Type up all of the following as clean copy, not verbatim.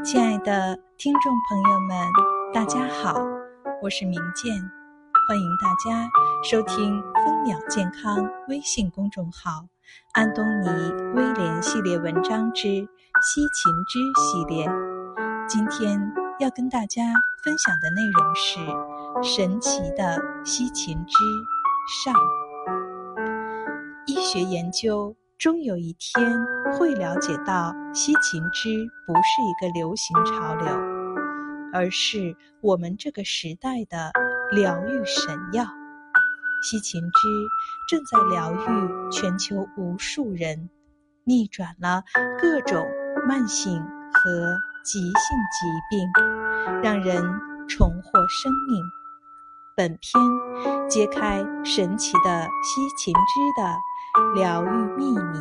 亲爱的听众朋友们，大家好，我是明健，欢迎大家收听蜂鸟健康微信公众号安东尼威廉系列文章之西芹汁系列。今天要跟大家分享的内容是神奇的西芹汁上。医学研究终有一天会了解到，西芹汁不是一个流行潮流，而是我们这个时代的疗愈神药。西芹汁正在疗愈全球无数人，逆转了各种慢性和急性疾病，让人重获生命。本篇揭开神奇的西芹汁的疗愈秘密。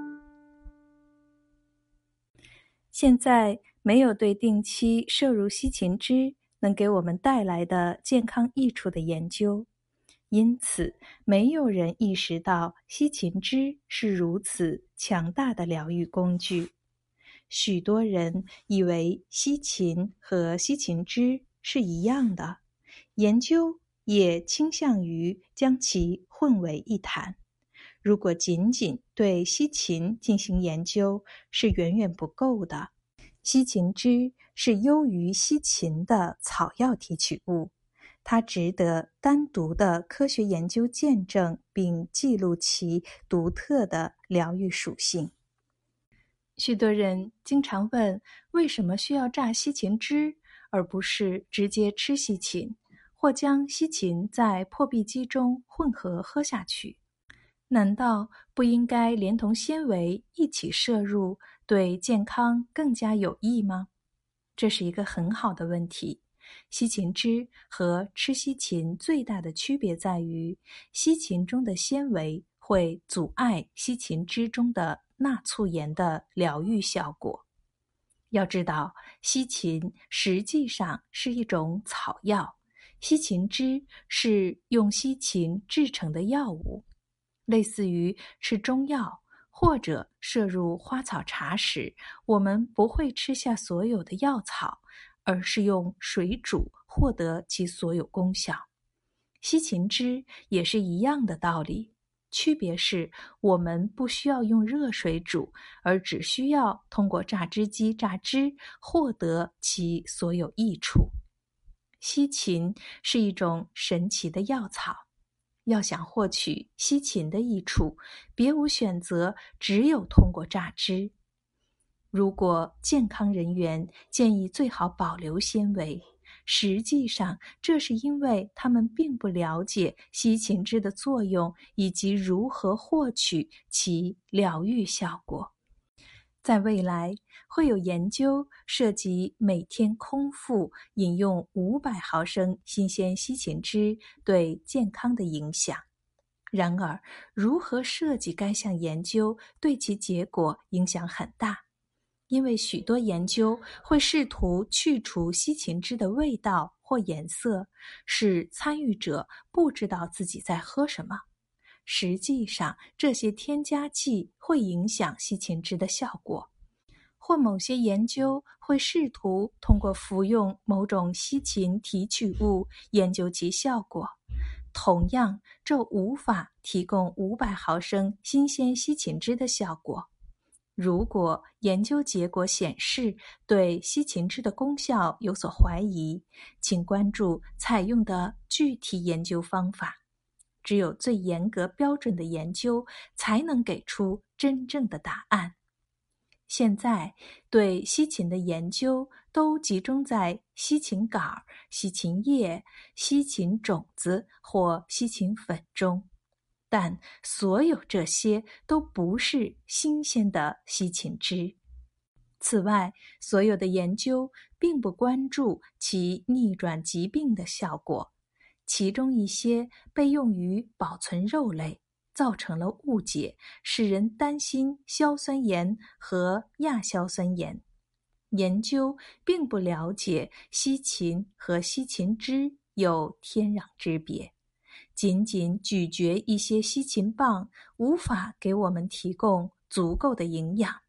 现在没有对定期摄入西芹汁能给我们带来的健康益处的研究，因此没有人意识到西芹汁是如此强大的疗愈工具。许多人以为西芹和西芹汁是一样的，研究也倾向于将其混为一谈。如果仅仅对西芹进行研究是远远不够的。西芹汁是优于西芹的草药提取物，它值得单独的科学研究见证并记录其独特的疗愈属性。许多人经常问，为什么需要榨西芹汁，而不是直接吃西芹，或将西芹在破壁机中混合喝下去？难道不应该连同纤维一起摄入，对健康更加有益吗？这是一个很好的问题。西芹汁和吃西芹最大的区别在于，西芹中的纤维会阻碍西芹汁中的钠醋盐的疗愈效果。要知道，西芹实际上是一种草药，西芹汁是用西芹制成的药物。类似于吃中药或者摄入花草茶时，我们不会吃下所有的药草，而是用水煮获得其所有功效。西芹汁也是一样的道理，区别是我们不需要用热水煮，而只需要通过榨汁机榨汁获得其所有益处。西芹是一种神奇的药草，要想获取西芹的益处，别无选择，只有通过榨汁。如果健康人员建议最好保留纤维，实际上这是因为他们并不了解西芹汁的作用以及如何获取其疗愈效果。在未来，会有研究涉及每天空腹饮用500毫升新鲜西芹汁对健康的影响。然而，如何设计该项研究对其结果影响很大，因为许多研究会试图去除西芹汁的味道或颜色，使参与者不知道自己在喝什么。实际上，这些添加剂会影响西芹汁的效果，或某些研究会试图通过服用某种西芹提取物研究其效果。同样，这无法提供500毫升新鲜西芹汁的效果。如果研究结果显示对西芹汁的功效有所怀疑，请关注采用的具体研究方法。只有最严格标准的研究才能给出真正的答案。现在对西芹的研究都集中在西芹杆、西芹叶、西芹种子或西芹粉中，但所有这些都不是新鲜的西芹汁。此外，所有的研究并不关注其逆转疾病的效果，其中一些被用于保存肉类，造成了误解，使人担心硝酸盐和亚硝酸盐。研究并不了解西芹和西芹汁有天壤之别，仅仅咀嚼一些西芹棒无法给我们提供足够的营养。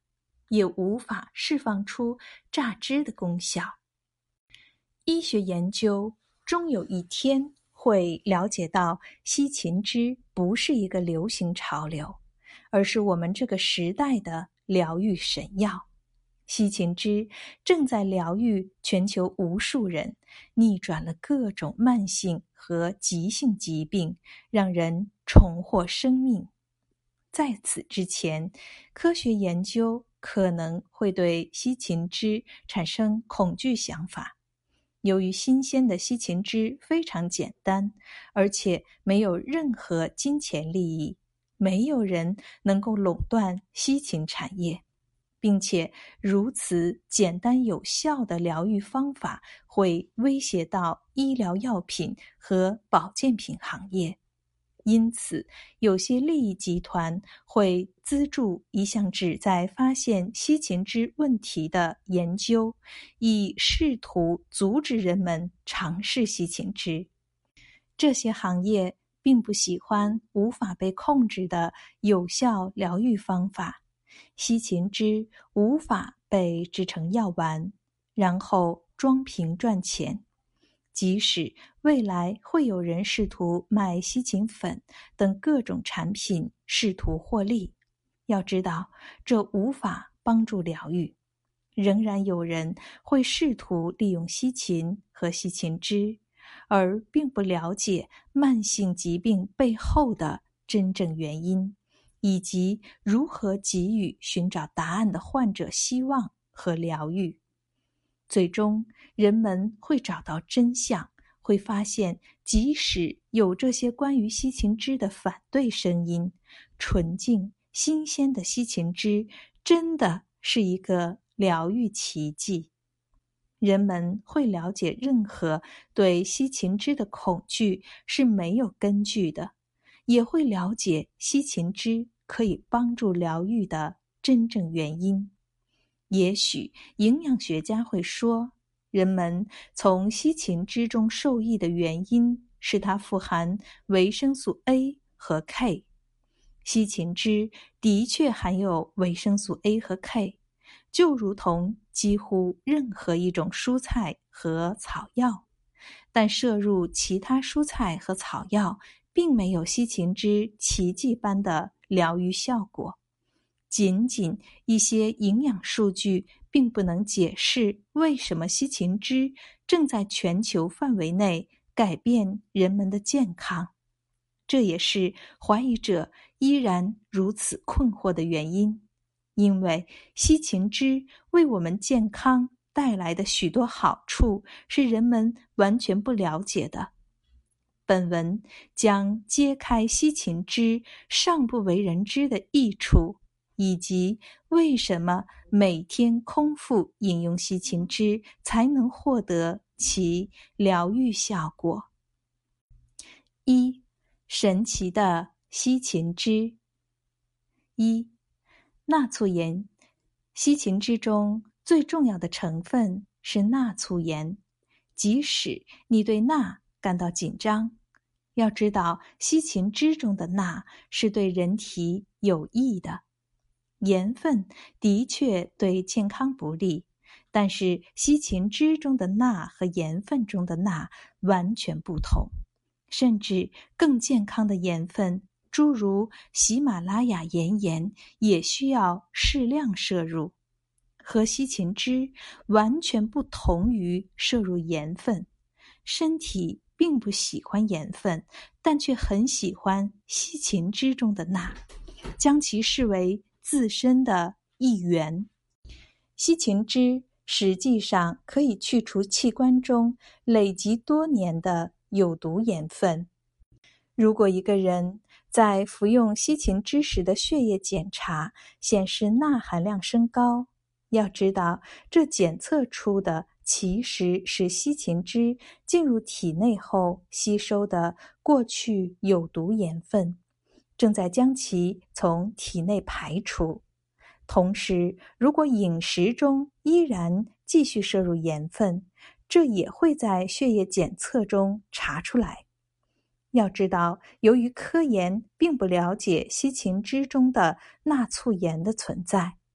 也无法释放出榨汁的功效。医学研究终有一天会了解到，西芹汁不是一个流行潮流，而是我们这个时代的疗愈神药。西芹汁正在疗愈全球无数人，逆转了各种慢性和急性疾病，让人重获生命。在此之前，科学研究可能会对西芹汁产生恐惧想法。由于新鲜的西芹汁非常简单，而且没有任何金钱利益，没有人能够垄断西芹产业，并且如此简单有效的疗愈方法会威胁到医疗药品和保健品行业。因此，有些利益集团会资助一项旨在发现西芹汁问题的研究，以试图阻止人们尝试西芹汁。这些行业并不喜欢无法被控制的有效疗愈方法。西芹汁无法被制成药丸，然后装瓶赚钱。即使未来会有人试图卖西芹粉等各种产品试图获利，要知道这无法帮助疗愈。仍然有人会试图利用西芹和西芹汁，而并不了解慢性疾病背后的真正原因，以及如何给予寻找答案的患者希望和疗愈。最终，人们会找到真相，会发现即使有这些关于西芹汁的反对声音，纯净新鲜的西芹汁真的是一个疗愈奇迹。人们会了解任何对西芹汁的恐惧是没有根据的，也会了解西芹汁可以帮助疗愈的真正原因。也许营养学家会说，人们从西芹汁中受益的原因是它富含维生素 A 和 K。西芹汁的确含有维生素 A 和 K， 就如同几乎任何一种蔬菜和草药，但摄入其他蔬菜和草药并没有西芹汁奇迹般的疗愈效果。仅仅一些营养数据并不能解释为什么西芹汁正在全球范围内改变人们的健康。这也是怀疑者依然如此困惑的原因，因为西芹汁为我们健康带来的许多好处是人们完全不了解的。本文将揭开西芹汁尚不为人知的益处，以及为什么每天空腹饮用西芹汁才能获得其疗愈效果。一、神奇的西芹汁。一、钠醋盐。西芹汁中最重要的成分是钠醋盐。即使你对钠感到紧张，要知道西芹汁中的钠是对人体有益的。盐分的确对健康不利，但是西芹汁中的钠和盐分中的钠完全不同。甚至更健康的盐分，诸如喜马拉雅盐也需要适量摄入。和西芹汁完全不同于摄入盐分，身体并不喜欢盐分，但却很喜欢西芹汁中的钠，将其视为自身的一员。西芹汁实际上可以去除器官中累积多年的有毒盐分。如果一个人在服用西芹汁时的血液检查显示钠含量升高，要知道这检测出的其实是西芹汁进入体内后吸收的过去有毒盐分，正在将其从体内排除。同时，如果饮食中依然继续摄入盐分，这也会在血液检测中查出来。要知道，由于科研并不了解西芹汁中的钠醋盐的存在，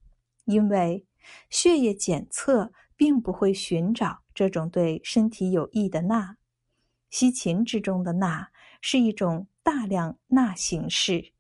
因为血液检测并不会寻找这种对身体有益的钠。西芹汁中的钠是一种大量钠形式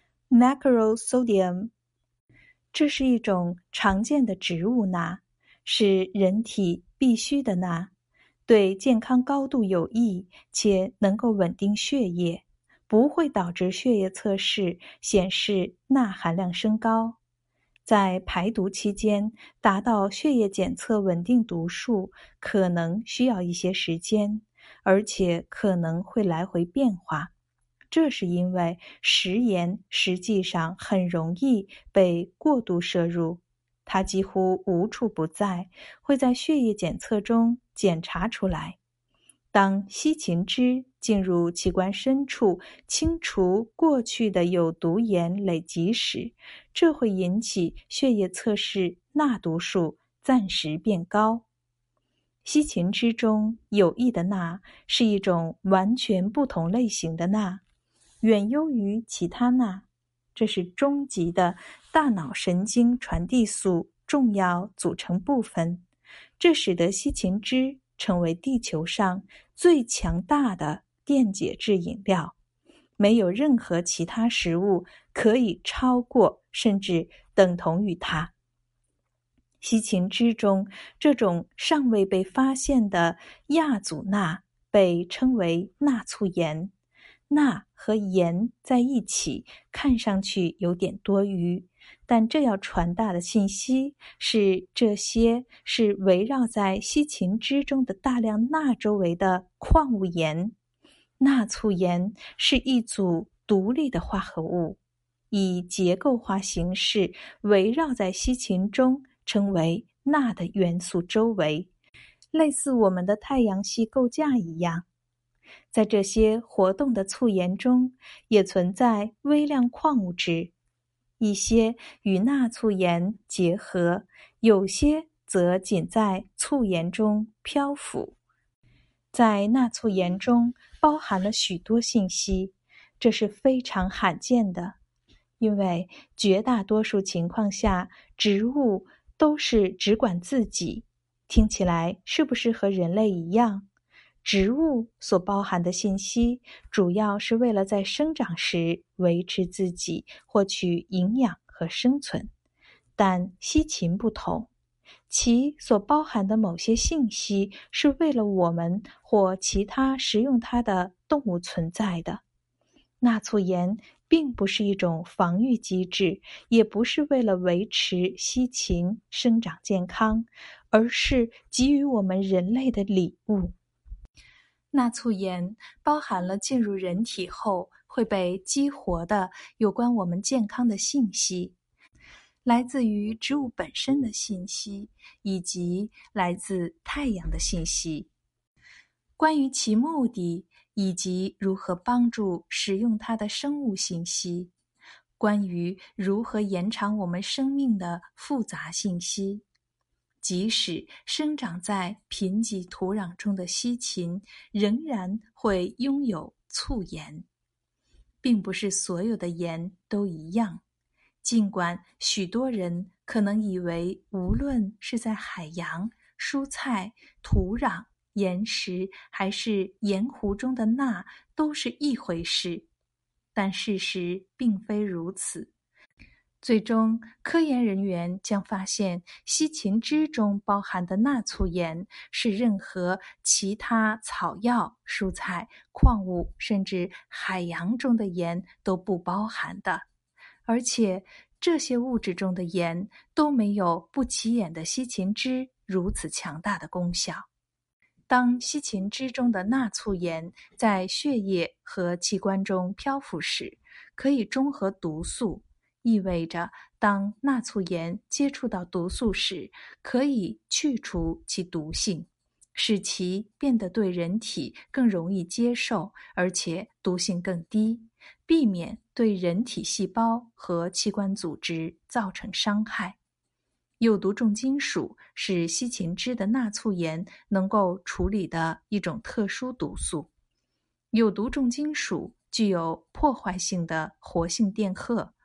macrosodium， 这是一种常见的植物钠，是人体必需的钠，对健康高度有益，且能够稳定血液，不会导致血液测试显示钠含量升高。在排毒期间，达到血液检测稳定读数可能需要一些时间，而且可能会来回变化。这是因为食盐实际上很容易被过度摄入，它几乎无处不在，会在血液检测中检查出来。当西芹汁进入器官深处，清除过去的有毒盐累积时，这会引起血液测试钠毒数暂时变高。西芹汁中有益的钠是一种完全不同类型的钠，远优于其他钠，这是终极的大脑神经传递素重要组成部分，这使得西芹汁成为地球上最强大的电解质饮料，没有任何其他食物可以超过甚至等同于它。西芹汁中这种尚未被发现的亚组钠被称为钠促盐。钠和盐在一起看上去有点多余，但这要传达的信息是这些是围绕在西芹汁中的大量钠周围的矿物盐。钠促盐是一组独立的化合物，以结构化形式围绕在西芹中，称为钠的元素周围，类似我们的太阳系构架一样。在这些活动的促盐中，也存在微量矿物质，一些与钠促盐结合，有些则仅在促盐中漂浮。在钠促盐中包含了许多信息，这是非常罕见的，因为绝大多数情况下，植物都是只管自己。听起来是不是和人类一样？植物所包含的信息主要是为了在生长时维持自己，获取营养和生存。但西芹不同，其所包含的某些信息是为了我们或其他食用它的动物存在的。钠促盐并不是一种防御机制，也不是为了维持西芹生长健康，而是给予我们人类的礼物。钠促盐包含了进入人体后会被激活的有关我们健康的信息，来自于植物本身的信息，以及来自太阳的信息。关于其目的以及如何帮助使用它的生物信息，关于如何延长我们生命的复杂信息。即使生长在贫瘠土壤中的西芹仍然会拥有促盐。并不是所有的盐都一样，尽管许多人可能以为无论是在海洋、蔬菜、土壤、岩石还是盐湖中的钠都是一回事，但事实并非如此。最终，科研人员将发现西芹汁中包含的钠促盐是任何其他草药、蔬菜、矿物甚至海洋中的盐都不包含的，而且这些物质中的盐都没有不起眼的西芹汁如此强大的功效。当西芹汁中的钠促盐在血液和器官中漂浮时，可以中和毒素，意味着当钠促盐接触到毒素时，可以去除其毒性，使其变得对人体更容易接受，而且毒性更低，避免对人体细胞和器官组织造成伤害。有毒重金属是西芹汁的钠促盐能够处理的一种特殊毒素。有毒重金属具有破坏性的活性电荷，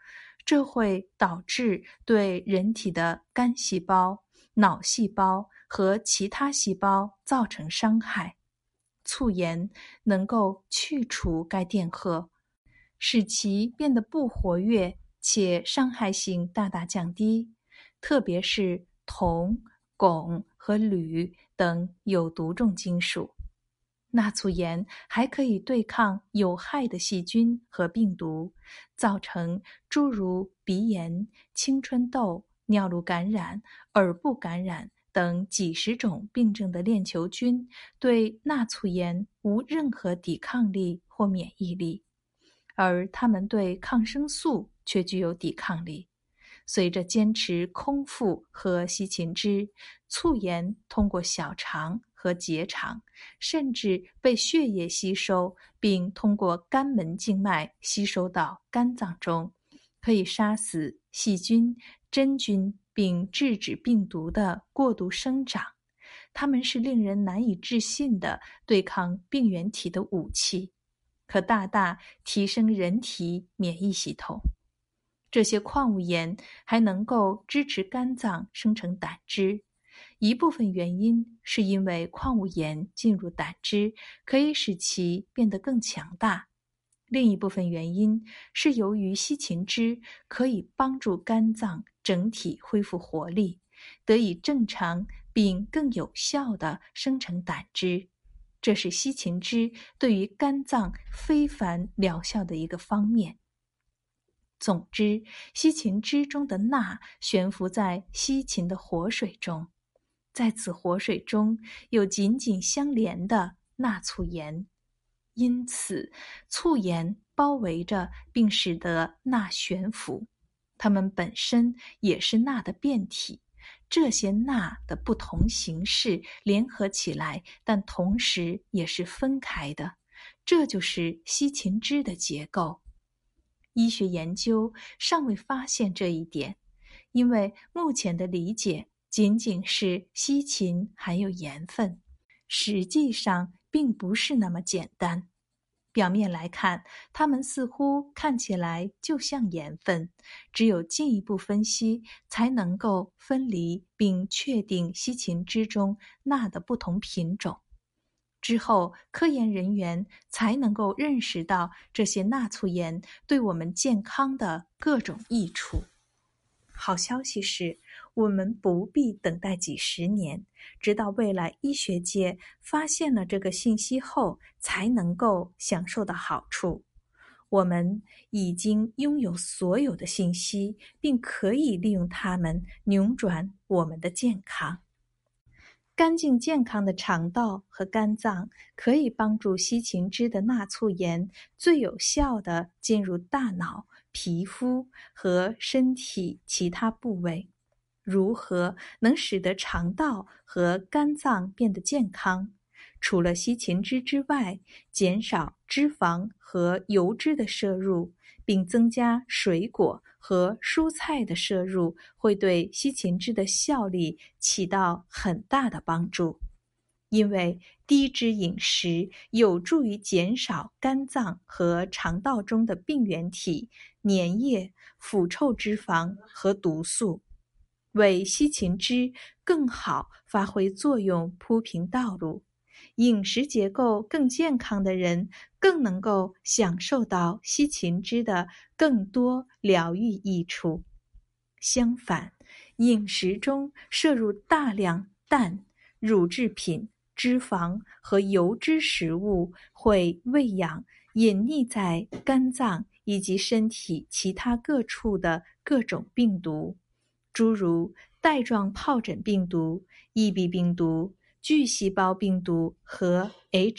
这会导致对人体的肝细胞、脑细胞和其他细胞造成伤害。促盐能够去除该电荷，使其变得不活跃，且伤害性大大降低，特别是铜、汞和铝等有毒重金属。钠促盐还可以对抗有害的细菌和病毒，造成诸如鼻炎、青春痘、尿路感染、耳部感染等几十种病症的链球菌对钠促盐无任何抵抗力或免疫力，而它们对抗生素却具有抵抗力。随着坚持空腹喝西芹汁，促盐通过小肠和结肠，甚至被血液吸收，并通过肝门静脉吸收到肝脏中，可以杀死细菌、真菌并制止病毒的过度生长。它们是令人难以置信的对抗病原体的武器，可大大提升人体免疫系统。这些矿物盐还能够支持肝脏生成胆汁，一部分原因是因为矿物盐进入胆汁可以使其变得更强大，另一部分原因是由于西芹汁可以帮助肝脏整体恢复活力，得以正常并更有效地生成胆汁。这是西芹汁对于肝脏非凡疗效的一个方面。总之，西芹汁中的钠悬浮在西芹的活水中，在此活水中有紧紧相连的钠促盐，因此促盐包围着并使得钠悬浮，它们本身也是钠的变体。这些钠的不同形式联合起来，但同时也是分开的，这就是西芹汁的结构。医学研究尚未发现这一点，因为目前的理解仅仅是西芹含有盐分，实际上并不是那么简单。表面来看，它们似乎看起来就像盐分，只有进一步分析才能够分离并确定西芹汁中钠的不同品种。之后，科研人员才能够认识到这些钠促盐对我们健康的各种益处。好消息是，我们不必等待几十年，直到未来医学界发现了这个信息后，才能够享受到好处。我们已经拥有所有的信息，并可以利用它们扭转我们的健康。干净健康的肠道和肝脏可以帮助西芹汁的钠促盐最有效地进入大脑、皮肤和身体其他部位。如何能使得肠道和肝脏变得健康？除了西芹汁之外，减少脂肪和油脂的摄入，并增加水果和蔬菜的摄入，会对西芹汁的效力起到很大的帮助。因为低脂饮食有助于减少肝脏和肠道中的病原体、粘液、腐臭脂肪和毒素，为西芹汁更好发挥作用铺平道路。饮食结构更健康的人更能够享受到西芹汁的更多疗愈益处。相反，饮食中摄入大量蛋、乳制品、脂肪和油脂食物会喂养隐匿在肝脏以及身体其他各处的各种病毒，诸如带状疱疹病毒、EB 病毒、巨细胞病毒和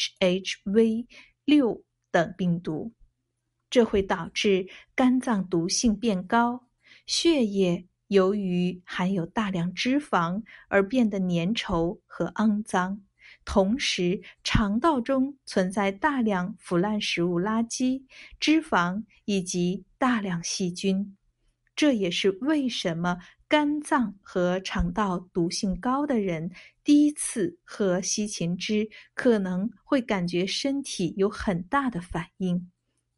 HHV6 等病毒。这会导致肝脏毒性变高，血液由于含有大量脂肪而变得粘稠和肮脏，同时肠道中存在大量腐烂食物垃圾、脂肪以及大量细菌。这也是为什么肝脏和肠道毒性高的人第一次喝西芹汁可能会感觉身体有很大的反应，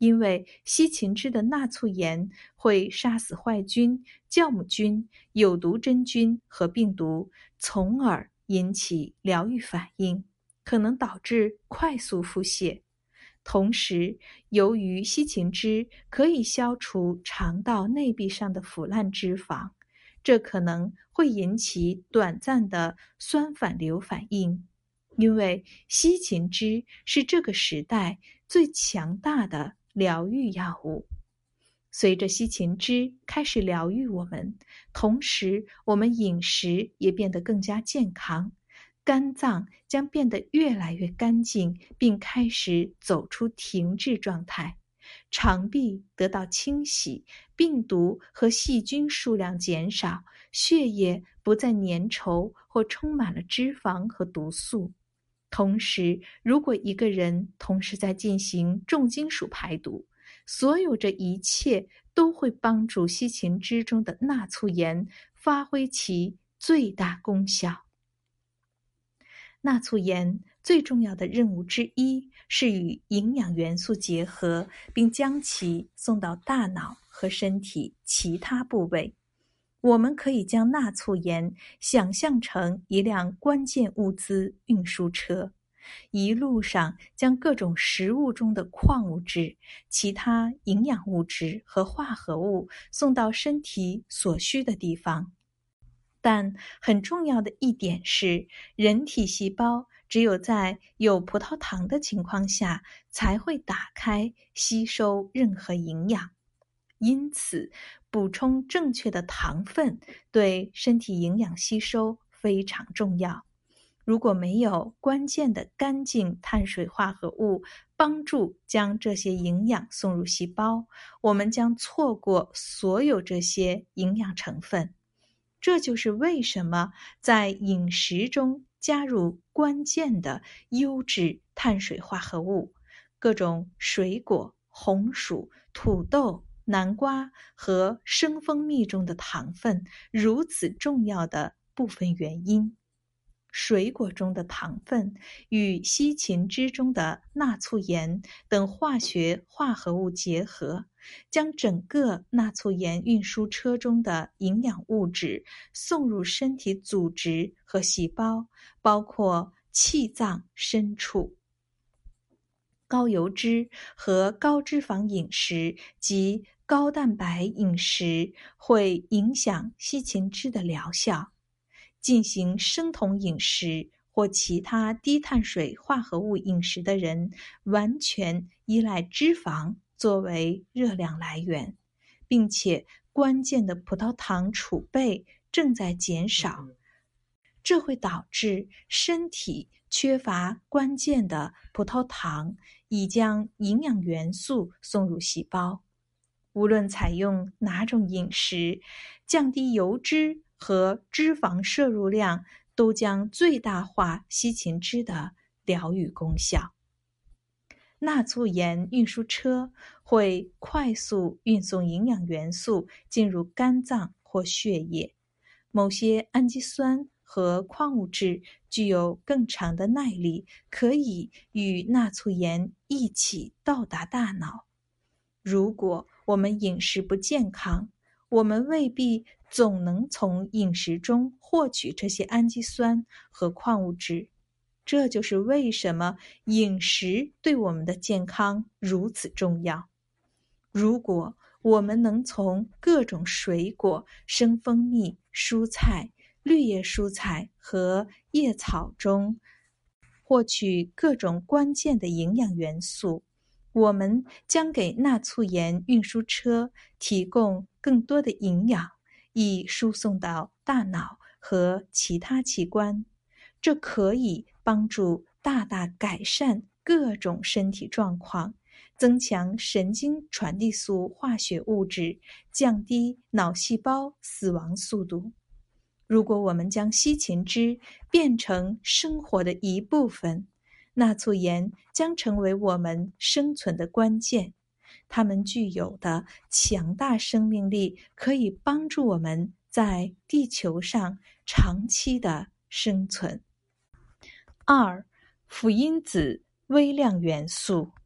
因为西芹汁的钠醋盐会杀死坏菌、酵母菌、有毒真菌和病毒，从而引起疗愈反应，可能导致快速腹泻。同时，由于西芹汁可以消除肠道内壁上的腐烂脂肪，这可能会引起短暂的酸反流反应。因为西芹汁是这个时代最强大的疗愈药物。随着西芹汁开始疗愈我们，同时我们饮食也变得更加健康，肝脏将变得越来越干净，并开始走出停滞状态。肠壁得到清洗，病毒和细菌数量减少，血液不再粘稠或充满了脂肪和毒素。同时，如果一个人同时在进行重金属排毒，所有这一切都会帮助西芹汁中的钠醋盐发挥其最大功效。钠醋盐最重要的任务之一是与营养元素结合，并将其送到大脑和身体其他部位。我们可以将钠醋盐想象成一辆关键物资运输车，一路上将各种食物中的矿物质、其他营养物质和化合物送到身体所需的地方。但很重要的一点是，人体细胞只有在有葡萄糖的情况下才会打开吸收任何营养。因此，补充正确的糖分对身体营养吸收非常重要。如果没有关键的干净碳水化合物帮助将这些营养送入细胞，我们将错过所有这些营养成分。这就是为什么在饮食中加入关键的优质碳水化合物，各种水果、红薯、土豆、南瓜和生蜂蜜中的糖分如此重要的部分原因。水果中的糖分与西芹汁中的钠醋盐等化学化合物结合，将整个钠醋盐运输车中的营养物质送入身体组织和细胞，包括气脏深处。高油脂和高脂肪饮食及高蛋白饮食会影响西芹汁的疗效。进行生酮饮食或其他低碳水化合物饮食的人，完全依赖脂肪作为热量来源，并且关键的葡萄糖储备正在减少。这会导致身体缺乏关键的葡萄糖，以将营养元素送入细胞。无论采用哪种饮食，降低油脂和脂肪摄入量都将最大化西芹汁的疗愈功效。钠醋盐运输车会快速运送营养元素进入肝脏或血液。某些氨基酸和矿物质具有更长的耐力，可以与钠醋盐一起到达大脑。如果我们饮食不健康，我们未必总能从饮食中获取这些氨基酸和矿物质。这就是为什么饮食对我们的健康如此重要。如果我们能从各种水果、生蜂蜜、蔬菜、绿叶蔬菜和叶草中获取各种关键的营养元素，我们将给钠醋盐运输车提供更多的营养，以输送到大脑和其他器官。这可以帮助大大改善各种身体状况，增强神经传递素化学物质，降低脑细胞死亡速度。如果我们将西芹汁变成生活的一部分，钠醋盐将成为我们生存的关键。它们具有的强大生命力可以帮助我们在地球上长期的生存。2. 辅因子微量元素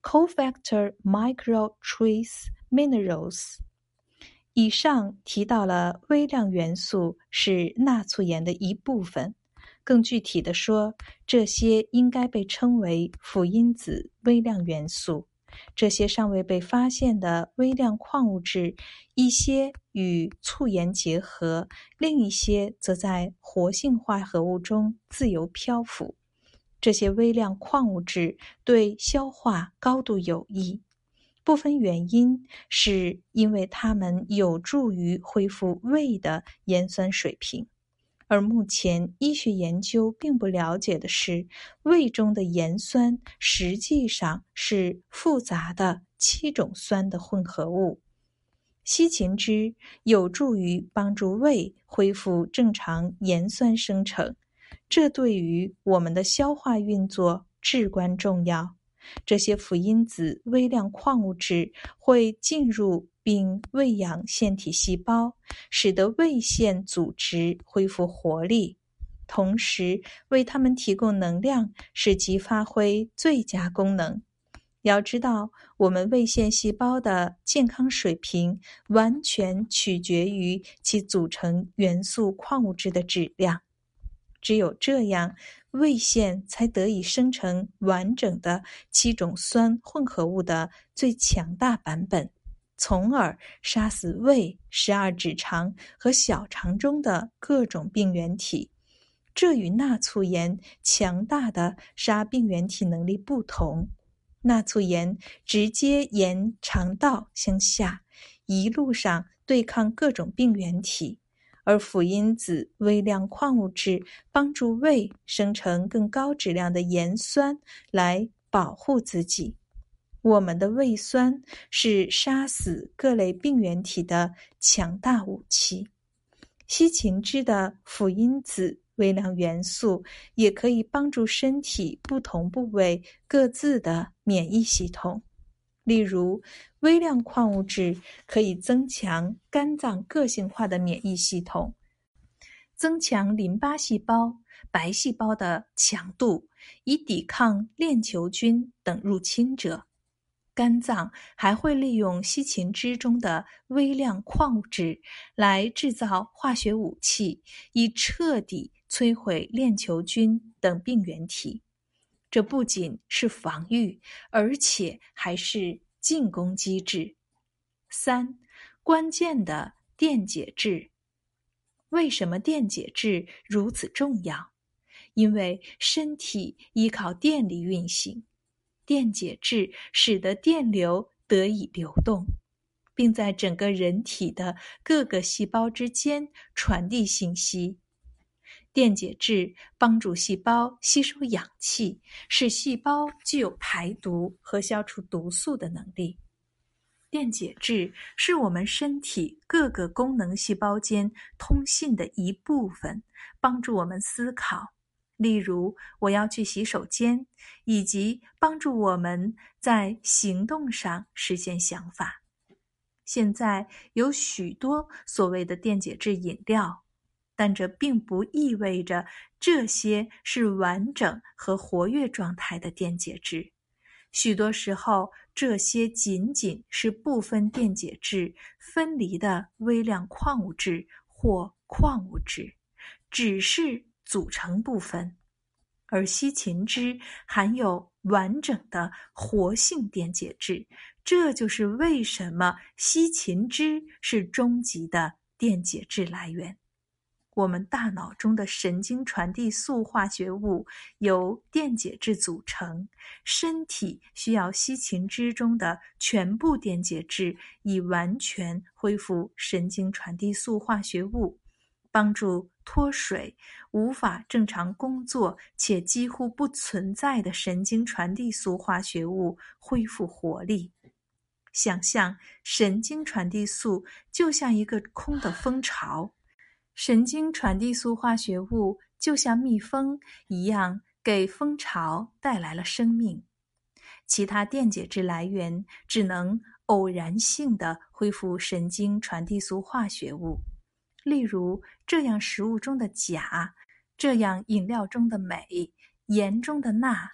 cofactor microtrace minerals。以上提到了微量元素是钠醋盐的一部分，更具体地说，这些应该被称为辅因子微量元素。这些尚未被发现的微量矿物质，一些与醋盐结合，另一些则在活性化合物中自由漂浮。这些微量矿物质对消化高度有益，部分原因是因为它们有助于恢复胃的盐酸水平。而目前医学研究并不了解的是，胃中的盐酸实际上是复杂的7种酸的混合物。西芹汁有助于帮助胃恢复正常盐酸生成，这对于我们的消化运作至关重要。这些辅因子微量矿物质会进入并喂养腺体细胞，使得胃腺组织恢复活力，同时为它们提供能量，使其发挥最佳功能。要知道，我们胃腺细胞的健康水平完全取决于其组成元素矿物质的质量。只有这样，胃腺才得以生成完整的7种酸混合物的最强大版本，从而杀死胃、十二指肠和小肠中的各种病原体。这与钠醋盐强大的杀病原体能力不同。钠醋盐直接沿肠道向下，一路上对抗各种病原体，而辅因子微量矿物质帮助胃生成更高质量的盐酸来保护自己。我们的胃酸是杀死各类病原体的强大武器。西芹汁的辅因子微量元素也可以帮助身体不同部位各自的免疫系统。例如，微量矿物质可以增强肝脏个性化的免疫系统，增强淋巴细胞、白细胞的强度，以抵抗链球菌等入侵者。肝脏还会利用西芹汁中的微量矿物质来制造化学武器，以彻底摧毁链球菌等病原体。这不仅是防御，而且还是进攻机制。3. 关键的电解质。为什么电解质如此重要？因为身体依靠电力运行，电解质使得电流得以流动，并在整个人体的各个细胞之间传递信息。电解质帮助细胞吸收氧气，使细胞具有排毒和消除毒素的能力。电解质是我们身体各个功能细胞间通信的一部分，帮助我们思考。例如，我要去洗手间，以及帮助我们在行动上实现想法。现在有许多所谓的电解质饮料，但这并不意味着这些是完整和活跃状态的电解质。许多时候，这些仅仅是部分电解质分离的微量矿物质或矿物质，只是组成部分。而西芹汁含有完整的活性电解质，这就是为什么西芹汁是终极的电解质来源。我们大脑中的神经传递素化学物由电解质组成，身体需要西芹汁中的全部电解质以完全恢复神经传递素化学物，帮助脱水、无法正常工作且几乎不存在的神经传递素化学物恢复活力。想象神经传递素就像一个空的蜂巢，神经传递素化学物就像蜜蜂一样，给蜂巢带来了生命。其他电解质来源只能偶然性地恢复神经传递素化学物，例如这样食物中的钾，这样饮料中的镁，盐中的钠，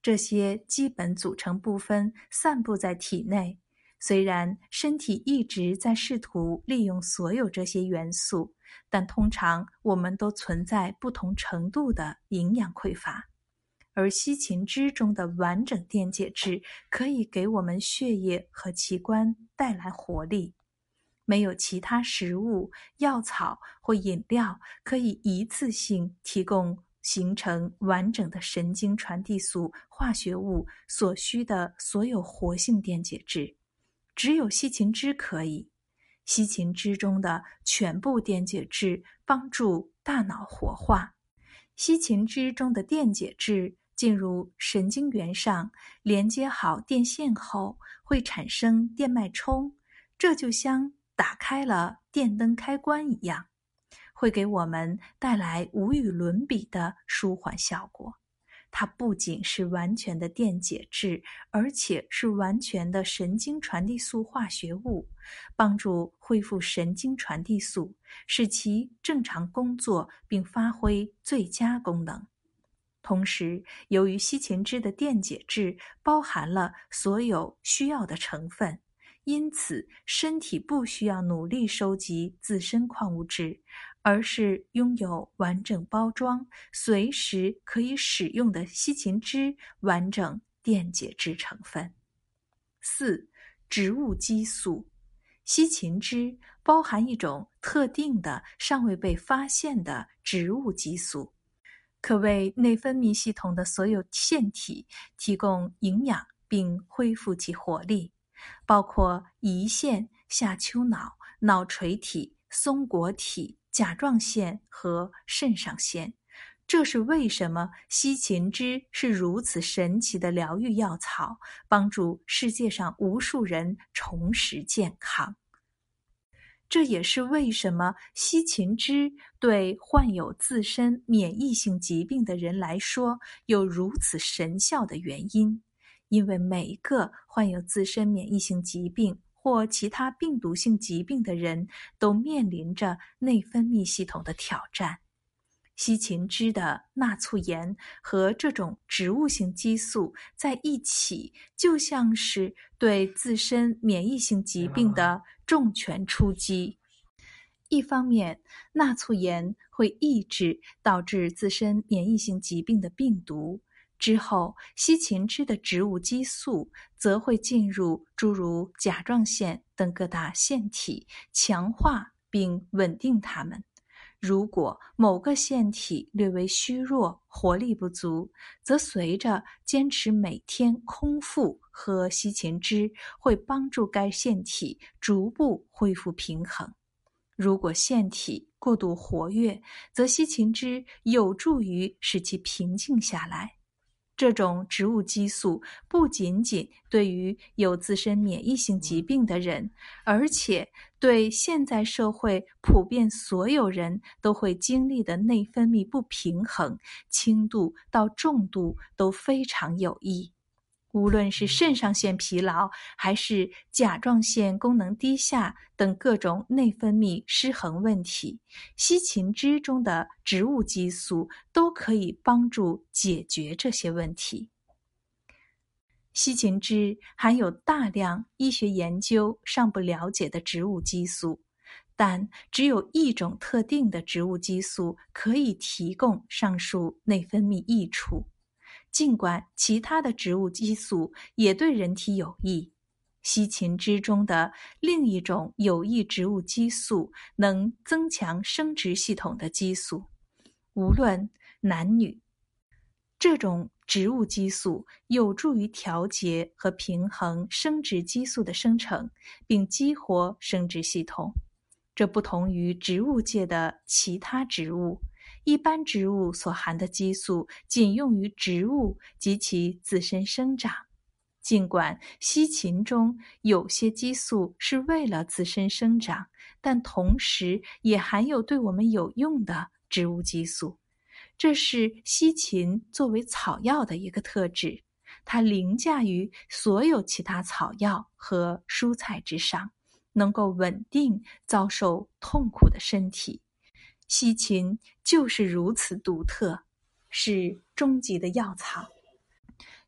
这些基本组成部分散布在体内，虽然身体一直在试图利用所有这些元素，但通常我们都存在不同程度的营养匮乏。而西芹汁中的完整电解质可以给我们血液和器官带来活力。没有其他食物、药草或饮料可以一次性提供形成完整的神经传递素化学物所需的所有活性电解质，只有西芹汁可以。西芹汁中的全部电解质帮助大脑活化。西芹汁中的电解质进入神经元上，连接好电线后会产生电脉冲，这就像打开了电灯开关一样，会给我们带来无与伦比的舒缓效果。它不仅是完全的电解质，而且是完全的神经传递素化学物，帮助恢复神经传递素，使其正常工作并发挥最佳功能。同时，由于西芹汁的电解质包含了所有需要的成分，因此身体不需要努力收集自身矿物质，而是拥有完整包装、随时可以使用的西芹汁完整电解质成分。4. 植物激素。西芹汁包含一种特定的尚未被发现的植物激素，可为内分泌系统的所有腺体提供营养并恢复其活力，包括胰腺、下丘脑、脑垂体、松果体、甲状腺和肾上腺。这是为什么西芹汁是如此神奇的疗愈药草，帮助世界上无数人重拾健康。这也是为什么西芹汁对患有自身免疫性疾病的人来说有如此神效的原因。因为每一个患有自身免疫性疾病或其他病毒性疾病的人都面临着内分泌系统的挑战。西芹汁的钠促盐和这种植物性激素在一起，就像是对自身免疫性疾病的重拳出击。一方面，钠促盐会抑制导致自身免疫性疾病的病毒，之后西芹汁的植物激素则会进入诸如甲状腺等各大腺体，强化并稳定它们。如果某个腺体略为虚弱、活力不足，则随着坚持每天空腹喝西芹汁，会帮助该腺体逐步恢复平衡。如果腺体过度活跃，则西芹汁有助于使其平静下来。这种植物激素不仅仅对于有自身免疫性疾病的人，而且对现在社会普遍所有人都会经历的内分泌不平衡，轻度到重度都非常有益。无论是肾上腺疲劳，还是甲状腺功能低下等各种内分泌失衡问题，西芹汁中的植物激素都可以帮助解决这些问题。西芹汁含有大量医学研究尚不了解的植物激素，但只有一种特定的植物激素可以提供上述内分泌益处。尽管其他的植物激素也对人体有益，西芹汁中的另一种有益植物激素能增强生殖系统的激素，无论男女。这种植物激素有助于调节和平衡生殖激素的生成，并激活生殖系统。这不同于植物界的其他植物。一般植物所含的激素仅用于植物及其自身生长，尽管西芹中有些激素是为了自身生长，但同时也含有对我们有用的植物激素。这是西芹作为草药的一个特质，它凌驾于所有其他草药和蔬菜之上，能够稳定遭受痛苦的身体。西芹就是如此独特，是终极的药草。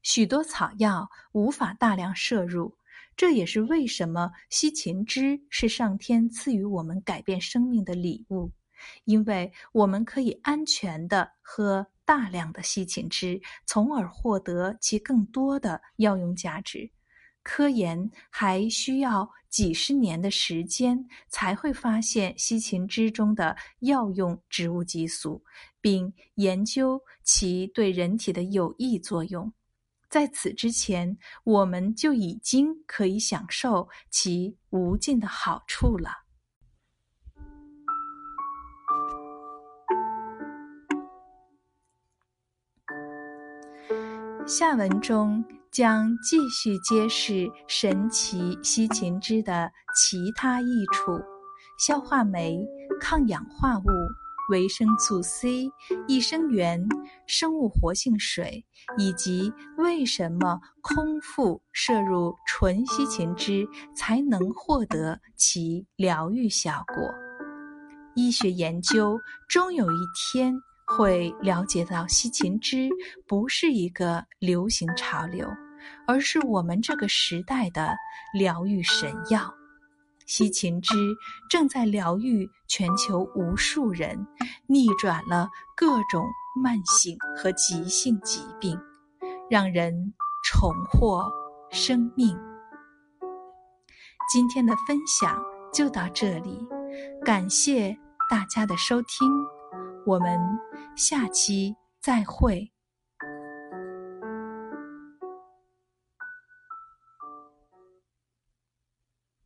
许多草药无法大量摄入，这也是为什么西芹汁是上天赐予我们改变生命的礼物，因为我们可以安全地喝大量的西芹汁，从而获得其更多的药用价值。科研还需要几十年的时间才会发现西芹汁中的药用植物激素，并研究其对人体的有益作用。在此之前，我们就已经可以享受其无尽的好处了。下文中将继续揭示神奇西芹汁的其他益处：消化酶、抗氧化物、维生素 C、益生元、生物活性水，以及为什么空腹摄入纯西芹汁才能获得其疗愈效果。医学研究终有一天会了解到西芹汁不是一个流行潮流，而是我们这个时代的疗愈神药。西芹汁正在疗愈全球无数人，逆转了各种慢性和急性疾病，让人重获生命。今天的分享就到这里，感谢大家的收听，我们下期再会。